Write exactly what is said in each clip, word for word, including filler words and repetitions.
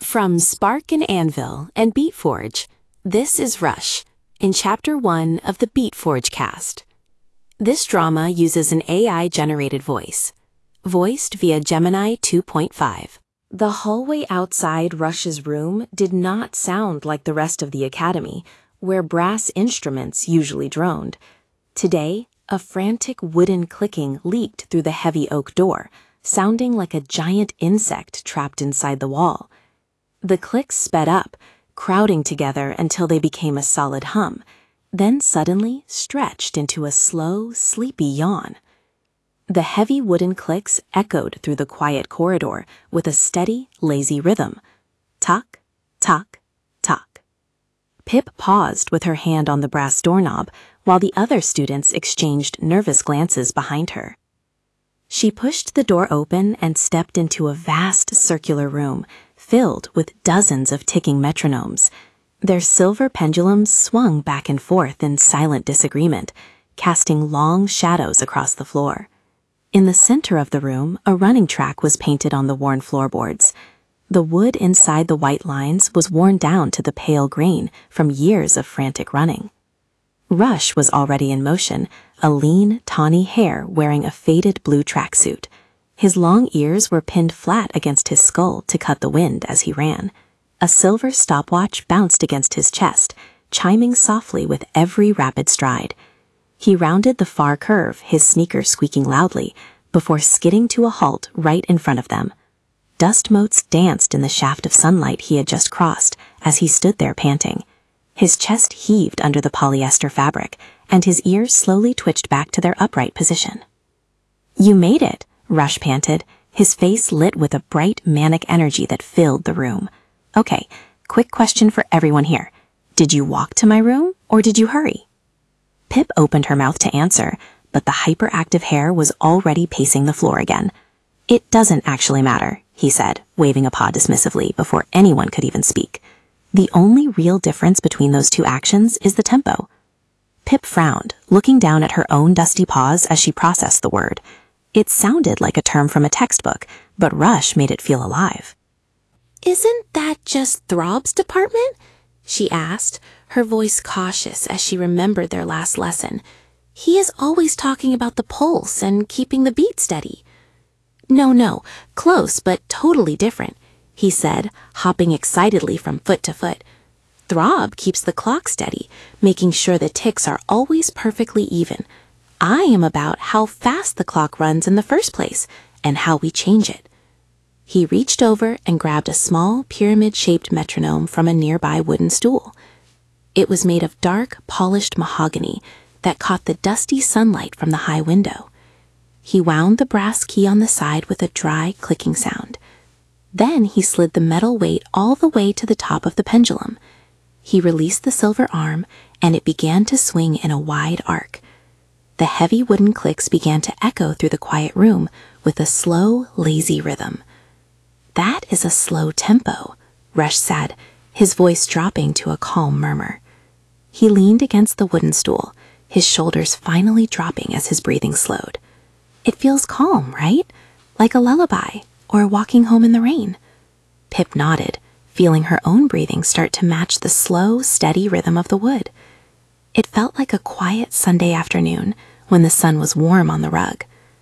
From Spark and Anvil and Beatforge, this is Rush, in Chapter one of the Beatforge cast. This drama uses an A I-generated voice, voiced via Gemini two point five. The hallway outside Rush's room did not sound like the rest of the academy, where brass instruments usually droned. Today, a frantic wooden clicking leaked through the heavy oak door, sounding like a giant insect trapped inside the wall. The clicks sped up, crowding together until they became a solid hum, then suddenly stretched into a slow, sleepy yawn. The heavy wooden clicks echoed through the quiet corridor with a steady, lazy rhythm. Tuck, tuck, tuck. Pip paused with her hand on the brass doorknob while the other students exchanged nervous glances behind her. She pushed the door open and stepped into a vast circular room filled with dozens of ticking metronomes. Their silver pendulums swung back and forth in silent disagreement, casting long shadows across the floor. In the center of the room, a running track was painted on the worn floorboards. The wood inside the white lines was worn down to the pale grain from years of frantic running. Rush was already in motion, a lean, tawny hare wearing a faded blue tracksuit. His long ears were pinned flat against his skull to cut the wind as he ran. A silver stopwatch bounced against his chest, chiming softly with every rapid stride. He rounded the far curve, his sneakers squeaking loudly, before skidding to a halt right in front of them. Dust motes danced in the shaft of sunlight he had just crossed as he stood there panting. His chest heaved under the polyester fabric, and his ears slowly twitched back to their upright position. "You made it," Rush panted, his face lit with a bright, manic energy that filled the room. "Okay, quick question for everyone here. Did you walk to my room, or did you hurry?" Pip opened her mouth to answer, but the hyperactive hare was already pacing the floor again. "It doesn't actually matter," he said, waving a paw dismissively before anyone could even speak. "The only real difference between those two actions is the tempo." Pip frowned, looking down at her own dusty paws as she processed the word. It sounded like a term from a textbook, but Rush made it feel alive. "Isn't that just Throb's department?" she asked, her voice cautious as she remembered their last lesson. "He is always talking about the pulse and keeping the beat steady." "No, no, close but totally different," he said, hopping excitedly from foot to foot. "Throb keeps the clock steady, making sure the ticks are always perfectly even. I am about how fast the clock runs in the first place and how we change it." He reached over and grabbed a small pyramid-shaped metronome from a nearby wooden stool. It was made of dark, polished mahogany that caught the dusty sunlight from the high window. He wound the brass key on the side with a dry, clicking sound. Then he slid the metal weight all the way to the top of the pendulum. He released the silver arm, and it began to swing in a wide arc. The heavy wooden clicks began to echo through the quiet room with a slow, lazy rhythm. "That is a slow tempo," Rush said, his voice dropping to a calm murmur. He leaned against the wooden stool, his shoulders finally dropping as his breathing slowed. "It feels calm, right? Like a lullaby, or walking home in the rain." Pip nodded, feeling her own breathing start to match the slow, steady rhythm of the wood. It felt like a quiet Sunday afternoon when the sun was warm on the rug.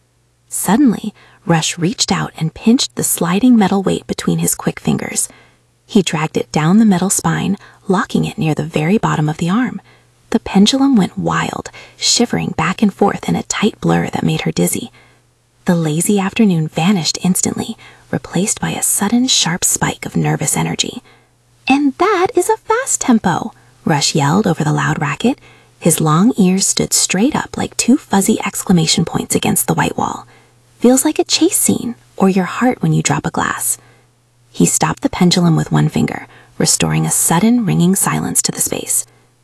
Suddenly, Rush reached out and pinched the sliding metal weight between his quick fingers. He dragged it down the metal spine, locking it near the very bottom of the arm. The pendulum went wild, shivering back and forth in a tight blur that made her dizzy. The lazy afternoon vanished instantly, replaced by a sudden sharp spike of nervous energy. "And that is a fast tempo!" Rush yelled over the loud racket. His long ears stood straight up like two fuzzy exclamation points against the white wall. "Feels like a chase scene, or your heart when you drop a glass." He stopped the pendulum with one finger, restoring a sudden ringing silence to the space.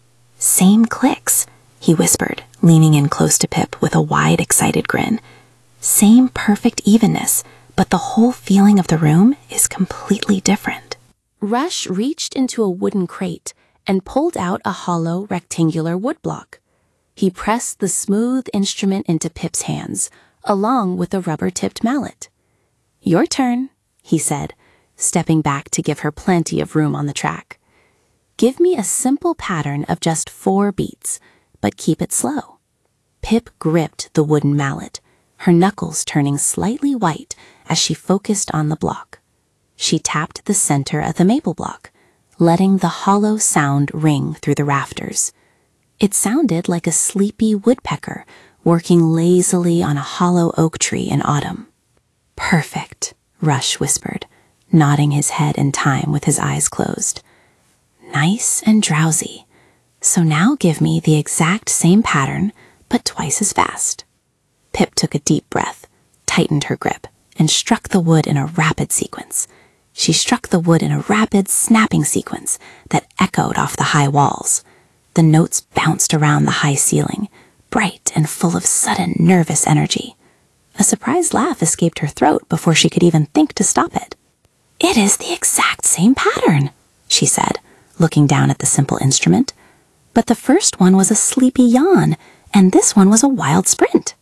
"Same clicks," he whispered, leaning in close to Pip with a wide, excited grin. "Same perfect evenness, but the whole feeling of the room is completely different." Rush reached into a wooden crate and pulled out a hollow, rectangular woodblock. He pressed the smooth instrument into Pip's hands, along with a rubber-tipped mallet. "Your turn," he said, stepping back to give her plenty of room on the track. Give me a simple pattern of just four beats, but keep it slow. Pip gripped the wooden mallet, her knuckles turning slightly white as she focused on the block. She tapped the center of the maple block, letting the hollow sound ring through the rafters. It sounded like a sleepy woodpecker working lazily on a hollow oak tree in autumn. "Perfect," Rush whispered, nodding his head in time with his eyes closed. "Nice and drowsy. So now give me the exact same pattern, but twice as fast." Pip took a deep breath, tightened her grip, and struck the wood in a rapid sequence. She struck the wood in a rapid, snapping sequence that echoed off the high walls. The notes bounced around the high ceiling, bright and full of sudden, nervous energy. A surprised laugh escaped her throat before she could even think to stop it. "It is the exact same pattern," she said, looking down at the simple instrument. "But the first one was a sleepy yawn, and this one was a wild sprint."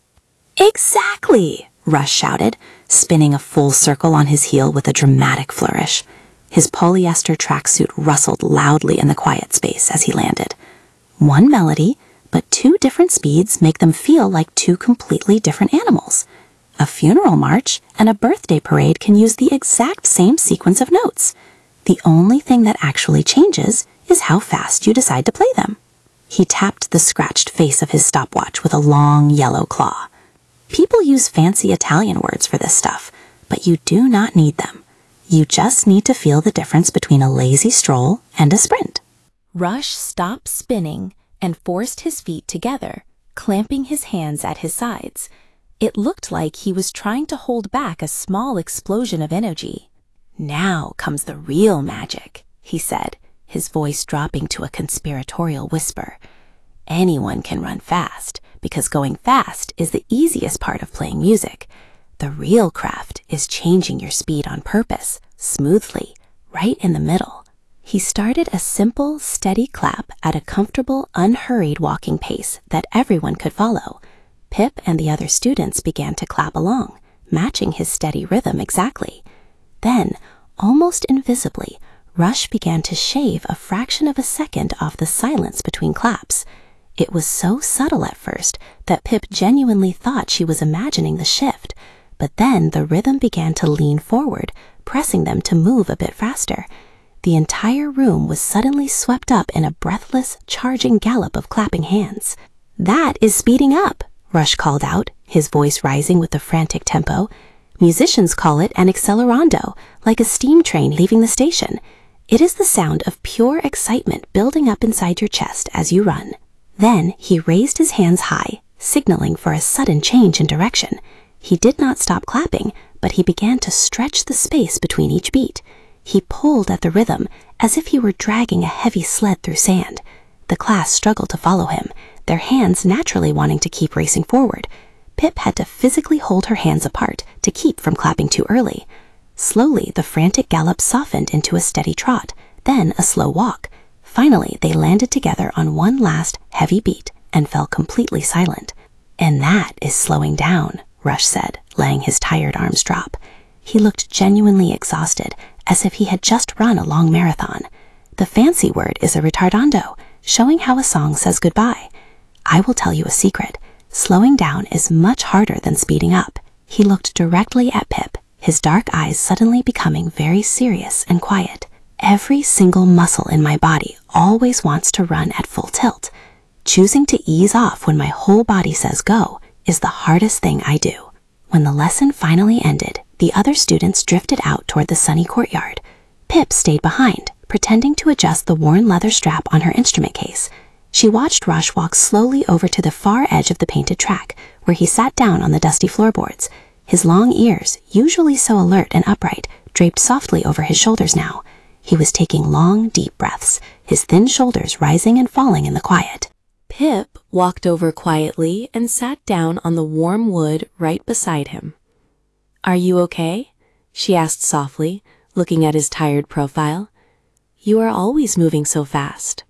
"Exactly!" Rush shouted, spinning a full circle on his heel with a dramatic flourish. His polyester tracksuit rustled loudly in the quiet space as he landed. One melody, but two different speeds make them feel like two completely different animals. A funeral march and a birthday parade can use the exact same sequence of notes. The only thing that actually changes is how fast you decide to play them. He tapped the scratched face of his stopwatch with a long yellow claw. People use fancy Italian words for this stuff, but you do not need them. You just need to feel the difference between a lazy stroll and a sprint. Rush stopped spinning and forced his feet together, clamping his hands at his sides. It looked like he was trying to hold back a small explosion of energy. "Now comes the real magic," he said, his voice dropping to a conspiratorial whisper. "Anyone can run fast, because going fast is the easiest part of playing music. The real craft is changing your speed on purpose, smoothly, right in the middle." He started a simple, steady clap at a comfortable, unhurried walking pace that everyone could follow. Pip and the other students began to clap along, matching his steady rhythm exactly. Then, almost invisibly, Rush began to shave a fraction of a second off the silence between claps. It was so subtle at first that Pip genuinely thought she was imagining the shift, but then the rhythm began to lean forward, pressing them to move a bit faster. The entire room was suddenly swept up in a breathless, charging gallop of clapping hands. "That is speeding up," Rush called out, his voice rising with a frantic tempo. "Musicians call it an accelerando, like a steam train leaving the station. It is the sound of pure excitement building up inside your chest as you run." Then he raised his hands high, signaling for a sudden change in direction. He did not stop clapping, but he began to stretch the space between each beat. He pulled at the rhythm as if he were dragging a heavy sled through sand. The class struggled to follow him, their hands naturally wanting to keep racing forward. Pip had to physically hold her hands apart to keep from clapping too early. Slowly, the frantic gallop softened into a steady trot, then a slow walk. Finally, they landed together on one last heavy beat and fell completely silent. "And that is slowing down," Rush said, letting his tired arms drop. He looked genuinely exhausted, as if he had just run a long marathon. The fancy word is a retardando, showing how a song says goodbye. I will tell you a secret. Slowing down is much harder than speeding up. He looked directly at Pip, his dark eyes suddenly becoming very serious and quiet. "Every single muscle in my body always wants to run at full tilt. Choosing to ease off when my whole body says go is the hardest thing I do." When the lesson finally ended, the other students drifted out toward the sunny courtyard. Pip stayed behind, pretending to adjust the worn leather strap on her instrument case. She watched Rush walk slowly over to the far edge of the painted track, where he sat down on the dusty floorboards. His long ears, usually so alert and upright, draped softly over his shoulders now. He was taking long, deep breaths, his thin shoulders rising and falling in the quiet. Pip walked over quietly and sat down on the warm wood right beside him. "Are you okay?" she asked softly, looking at his tired profile. "You are always moving so fast."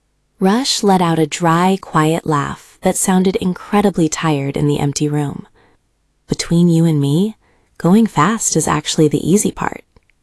Rush let out a dry, quiet laugh that sounded incredibly tired in the empty room. "Between you and me, going fast is actually the easy part,"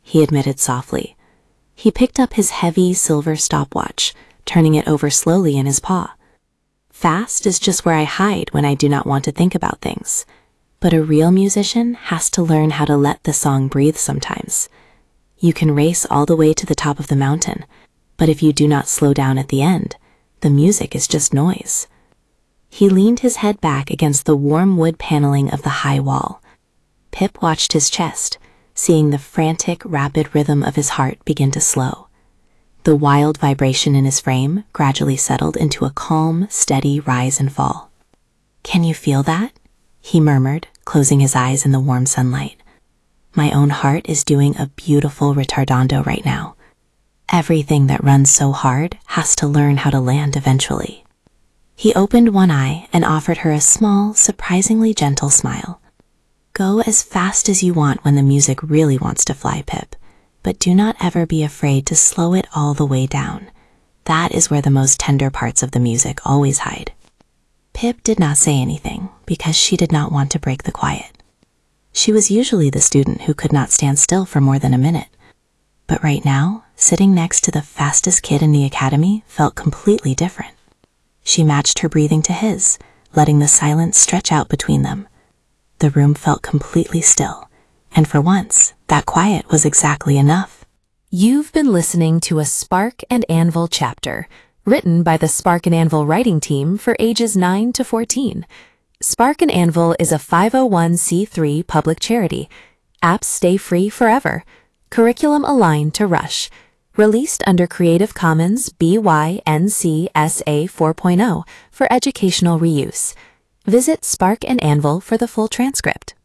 he admitted softly. He picked up his heavy silver stopwatch, turning it over slowly in his paw. Fast is just where I hide when I do not want to think about things. But a real musician has to learn how to let the song breathe sometimes. You can race all the way to the top of the mountain, but if you do not slow down at the end, the music is just noise. He leaned his head back against the warm wood paneling of the high wall. Pip watched his chest, seeing the frantic, rapid rhythm of his heart begin to slow. The wild vibration in his frame gradually settled into a calm, steady rise and fall. "Can you feel that?" he murmured, closing his eyes in the warm sunlight. "My own heart is doing a beautiful retardando right now. Everything that runs so hard has to learn how to land eventually." He opened one eye and offered her a small, surprisingly gentle smile. "Go as fast as you want when the music really wants to fly, Pip, but do not ever be afraid to slow it all the way down. That is where the most tender parts of the music always hide." Pip did not say anything because she did not want to break the quiet. She was usually the student who could not stand still for more than a minute. But right now, sitting next to the fastest kid in the academy felt completely different. She matched her breathing to his, letting the silence stretch out between them. The room felt completely still, and for once, that quiet was exactly enough. You've been listening to a Spark and Anvil chapter, written by the Spark and Anvil writing team for ages nine to fourteen. Spark and Anvil is a five oh one c three public charity. Apps stay free forever. Curriculum aligned to Rush. Released under Creative Commons B Y N C S A four point oh for educational reuse. Visit Spark and Anvil for the full transcript.